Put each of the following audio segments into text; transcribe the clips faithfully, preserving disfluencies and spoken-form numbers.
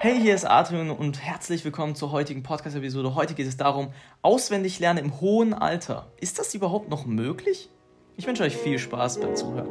Hey, hier ist Adrian und herzlich willkommen zur heutigen Podcast-Episode. Heute geht es darum, auswendig lernen im hohen Alter. Ist das überhaupt noch möglich? Ich wünsche euch viel Spaß beim Zuhören.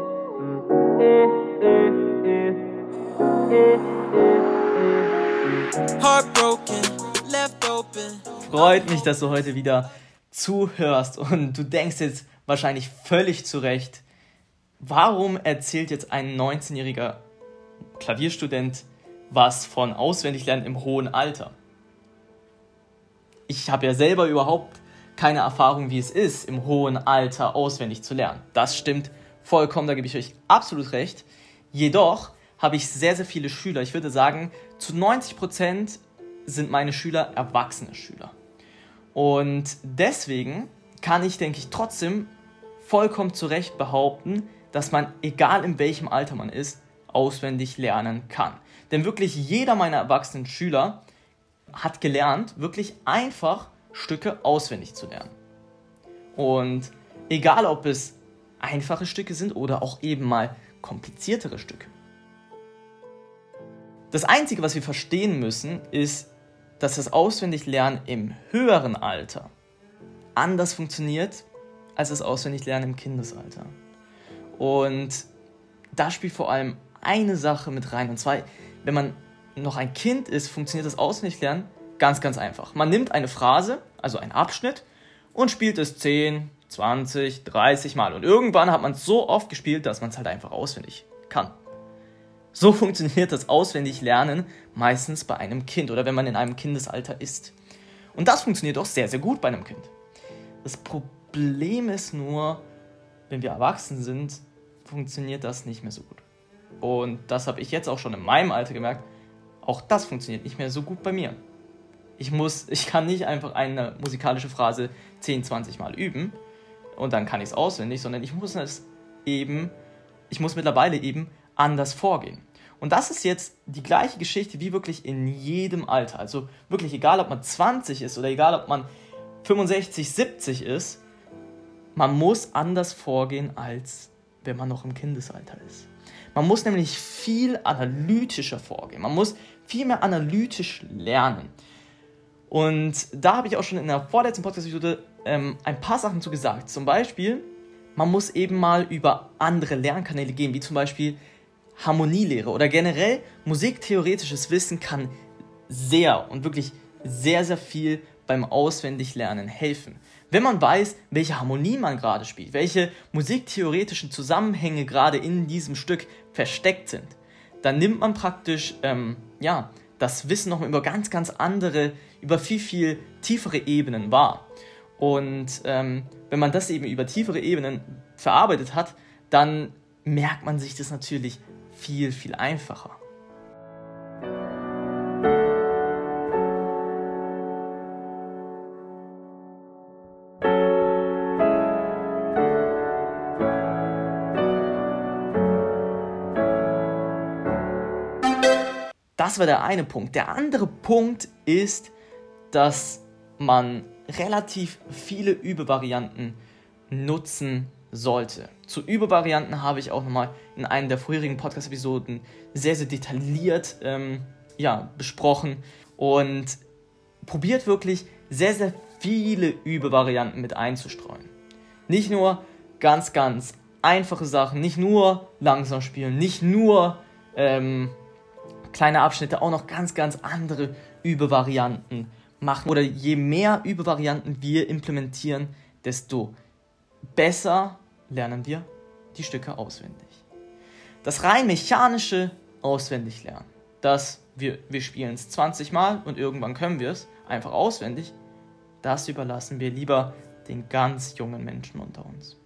Freut mich, dass du heute wieder zuhörst und du denkst jetzt wahrscheinlich völlig zu Recht, warum erzählt jetzt ein neunzehnjähriger Klavierstudent was von Auswendiglernen im hohen Alter? Ich habe ja selber überhaupt keine Erfahrung, wie es ist, im hohen Alter auswendig zu lernen. Das stimmt vollkommen, da gebe ich euch absolut recht. Jedoch habe ich sehr, sehr viele Schüler. Ich würde sagen, zu neunzig Prozent sind meine Schüler erwachsene Schüler. Und deswegen kann ich, denke ich, trotzdem vollkommen zu Recht behaupten, dass man, egal in welchem Alter man ist, auswendig lernen kann. Denn wirklich jeder meiner erwachsenen Schüler hat gelernt, wirklich einfach Stücke auswendig zu lernen. Und egal, ob es einfache Stücke sind oder auch eben mal kompliziertere Stücke. Das Einzige, was wir verstehen müssen, ist, dass das Auswendiglernen im höheren Alter anders funktioniert als das Auswendiglernen im Kindesalter. Und da spielt vor allem eine Sache mit rein, und zwar, wenn man noch ein Kind ist, funktioniert das Auswendiglernen ganz, ganz einfach. Man nimmt eine Phrase, also einen Abschnitt, und spielt es zehn, zwanzig, dreißig Mal. Und irgendwann hat man es so oft gespielt, dass man es halt einfach auswendig kann. So funktioniert das Auswendiglernen meistens bei einem Kind oder wenn man in einem Kindesalter ist. Und das funktioniert auch sehr, sehr gut bei einem Kind. Das Problem ist nur, wenn wir erwachsen sind, funktioniert das nicht mehr so gut. Und das habe ich jetzt auch schon in meinem Alter gemerkt, auch das funktioniert nicht mehr so gut bei mir. Ich muss, ich kann nicht einfach eine musikalische Phrase zehn, zwanzig Mal üben und dann kann ich es auswendig, sondern ich muss es eben, ich muss mittlerweile eben anders vorgehen. Und das ist jetzt die gleiche Geschichte wie wirklich in jedem Alter. Also wirklich egal, ob man zwanzig ist oder egal, ob man fünfundsechzig, siebzig ist, man muss anders vorgehen, als wenn man noch im Kindesalter ist. Man muss nämlich viel analytischer vorgehen. Man muss viel mehr analytisch lernen. Und da habe ich auch schon in der vorletzten Podcast-Episode ähm, ein paar Sachen zu gesagt. Zum Beispiel, man muss eben mal über andere Lernkanäle gehen, wie zum Beispiel Harmonielehre oder generell musiktheoretisches Wissen kann sehr und wirklich sehr, sehr viel beim Auswendiglernen helfen. Wenn man weiß, welche Harmonie man gerade spielt, welche musiktheoretischen Zusammenhänge gerade in diesem Stück versteckt sind, dann nimmt man praktisch ähm, ja, das Wissen noch über ganz, ganz andere, über viel, viel tiefere Ebenen wahr. Und ähm, wenn man das eben über tiefere Ebenen verarbeitet hat, dann merkt man sich das natürlich viel, viel einfacher. Das war der eine Punkt. Der andere Punkt ist, dass man relativ viele Übevarianten nutzen sollte. Zu Übevarianten habe ich auch nochmal in einer der vorherigen Podcast-Episoden sehr, sehr detailliert ähm, ja, besprochen und probiert wirklich sehr, sehr viele Übevarianten mit einzustreuen. Nicht nur ganz, ganz einfache Sachen, nicht nur langsam spielen, nicht nur ähm, kleine Abschnitte, auch noch ganz, ganz andere Übevarianten machen. Oder je mehr Übevarianten wir implementieren, desto besser lernen wir die Stücke auswendig. Das rein mechanische Auswendiglernen, dass wir, wir spielen es zwanzig Mal und irgendwann können wir es einfach auswendig, das überlassen wir lieber den ganz jungen Menschen unter uns.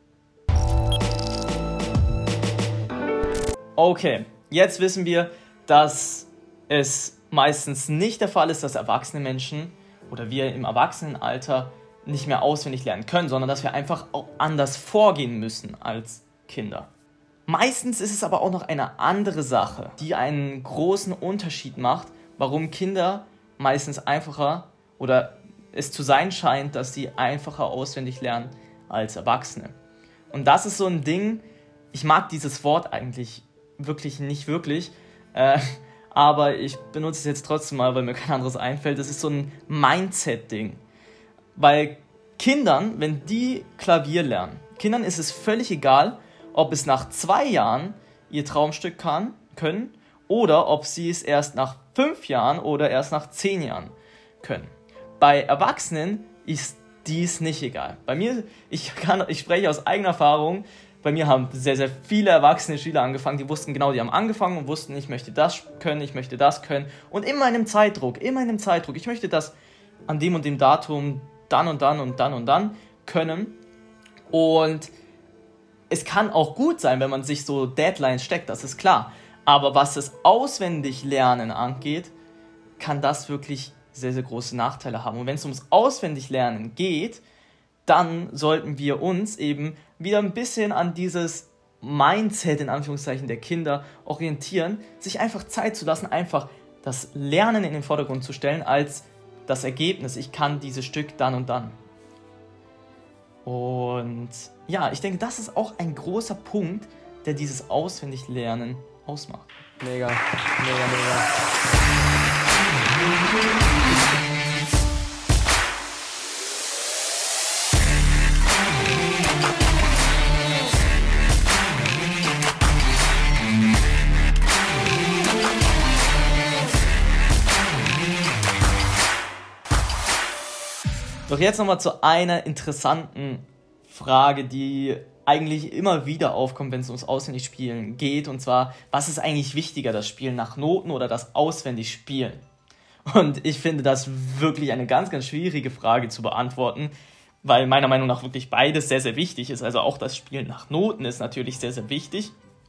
Okay, jetzt wissen wir, dass es meistens nicht der Fall ist, dass erwachsene Menschen oder wir im Erwachsenenalter nicht mehr auswendig lernen können, sondern dass wir einfach auch anders vorgehen müssen als Kinder. Meistens ist es aber auch noch eine andere Sache, die einen großen Unterschied macht, warum Kinder meistens einfacher oder es zu sein scheint, dass sie einfacher auswendig lernen als Erwachsene. Und das ist so ein Ding, ich mag dieses Wort eigentlich wirklich nicht wirklich, äh, aber ich benutze es jetzt trotzdem mal, weil mir kein anderes einfällt. Das ist so ein Mindset-Ding. Weil Kindern, wenn die Klavier lernen, Kindern ist es völlig egal, ob es nach zwei Jahren ihr Traumstück kann, können oder ob sie es erst nach fünf Jahren oder erst nach zehn Jahren können. Bei Erwachsenen ist dies nicht egal. Bei mir, ich, kann, ich spreche aus eigener Erfahrung, bei mir haben sehr, sehr viele erwachsene Schüler angefangen, die wussten genau, die haben angefangen und wussten, ich möchte das können, ich möchte das können und immer in einem Zeitdruck, immer in einem Zeitdruck, ich möchte das an dem und dem Datum dann und dann und dann und dann können und es kann auch gut sein, wenn man sich so Deadlines steckt, das ist klar, aber was das Auswendiglernen angeht, kann das wirklich sehr, sehr große Nachteile haben und wenn es ums Auswendiglernen geht, dann sollten wir uns eben wieder ein bisschen an dieses Mindset in Anführungszeichen der Kinder orientieren, sich einfach Zeit zu lassen, einfach das Lernen in den Vordergrund zu stellen als das Ergebnis. Ich kann dieses Stück dann und dann. Und ja, ich denke, das ist auch ein großer Punkt, der dieses Auswendiglernen ausmacht. Mega, mega, mega. Doch jetzt nochmal zu einer interessanten Frage, die eigentlich immer wieder aufkommt, wenn es ums Auswendigspielen geht. Und zwar, was ist eigentlich wichtiger, das Spielen nach Noten oder das Auswendigspielen? Und ich finde das wirklich eine ganz, ganz schwierige Frage zu beantworten, weil meiner Meinung nach wirklich beides sehr, sehr wichtig ist. Also auch das Spielen nach Noten ist natürlich sehr, sehr wichtig.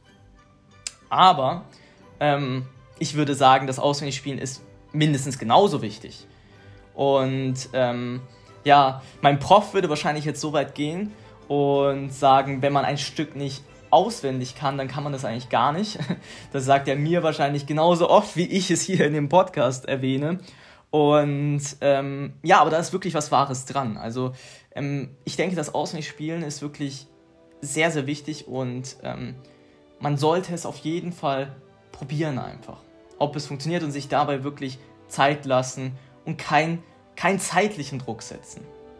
Aber ähm, ich würde sagen, das Auswendigspielen ist mindestens genauso wichtig. Und ähm, ja, mein Prof würde wahrscheinlich jetzt so weit gehen und sagen, wenn man ein Stück nicht auswendig kann, dann kann man das eigentlich gar nicht. Das sagt er mir wahrscheinlich genauso oft, wie ich es hier in dem Podcast erwähne. Und ähm, ja, aber da ist wirklich was Wahres dran. Also ähm, ich denke, das Auswendigspielen ist wirklich sehr, sehr wichtig und ähm, man sollte es auf jeden Fall probieren einfach. Ob es funktioniert und sich dabei wirklich Zeit lassen und kein keinen zeitlichen Druck setzen.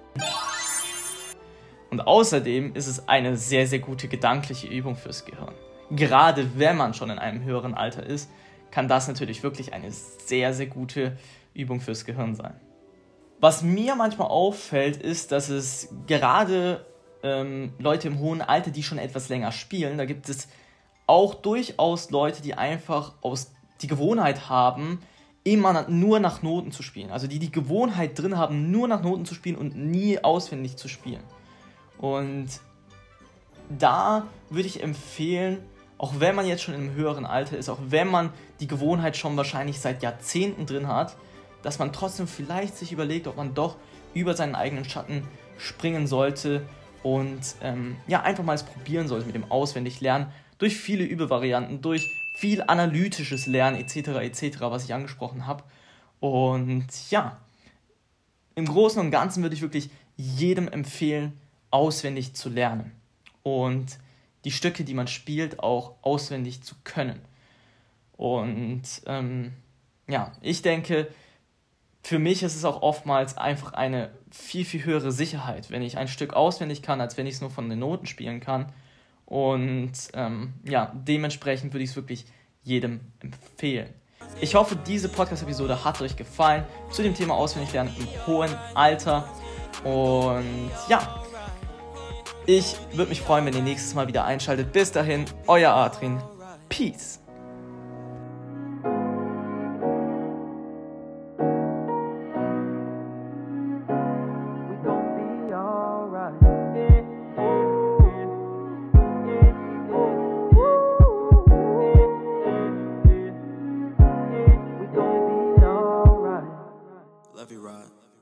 Und außerdem ist es eine sehr, sehr gute gedankliche Übung fürs Gehirn. Gerade wenn man schon in einem höheren Alter ist, kann das natürlich wirklich eine sehr, sehr gute Übung fürs Gehirn sein. Was mir manchmal auffällt, ist, dass es gerade ähm, Leute im hohen Alter, die schon etwas länger spielen, da gibt es auch durchaus Leute, die einfach aus die Gewohnheit haben, immer nur nach Noten zu spielen. Also die die Gewohnheit drin haben, nur nach Noten zu spielen und nie auswendig zu spielen. Und da würde ich empfehlen, auch wenn man jetzt schon im höheren Alter ist, auch wenn man die Gewohnheit schon wahrscheinlich seit Jahrzehnten drin hat, dass man trotzdem vielleicht sich überlegt, ob man doch über seinen eigenen Schatten springen sollte und ähm, ja, einfach mal es probieren sollte mit dem Auswendiglernen, durch viele Übevarianten, durch viel analytisches Lernen et cetera et cetera, was ich angesprochen habe. Und ja, im Großen und Ganzen würde ich wirklich jedem empfehlen, auswendig zu lernen und die Stücke, die man spielt, auch auswendig zu können. Und ähm, ja, ich denke, für mich ist es auch oftmals einfach eine viel, viel höhere Sicherheit, wenn ich ein Stück auswendig kann, als wenn ich es nur von den Noten spielen kann. Und ähm, ja, dementsprechend würde ich es wirklich jedem empfehlen. Ich hoffe, diese Podcast-Episode hat euch gefallen zu dem Thema Auswendiglernen im hohen Alter. Und ja, ich würde mich freuen, wenn ihr nächstes Mal wieder einschaltet. Bis dahin, euer Adrian. Peace. Love you, Rod.